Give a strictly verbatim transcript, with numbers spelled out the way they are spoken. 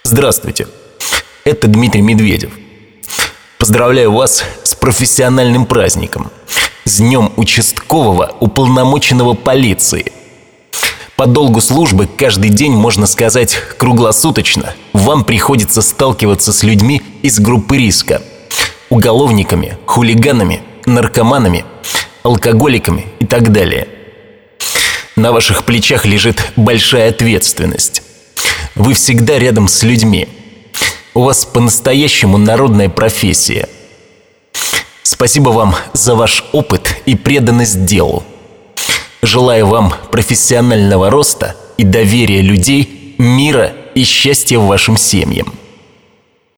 Здравствуйте, это Дмитрий Медведев. Поздравляю вас с профессиональным праздником, с Днем участкового уполномоченного полиции. По долгу службы каждый день, можно сказать, круглосуточно, вам приходится сталкиваться с людьми из группы риска: уголовниками, хулиганами, наркоманами, алкоголиками и так далее. На ваших плечах лежит большая ответственность. Вы всегда рядом с людьми. У вас по-настоящему народная профессия. Спасибо вам за ваш опыт и преданность делу. Желаю вам профессионального роста и доверия людей, мира и счастья вашим семьям.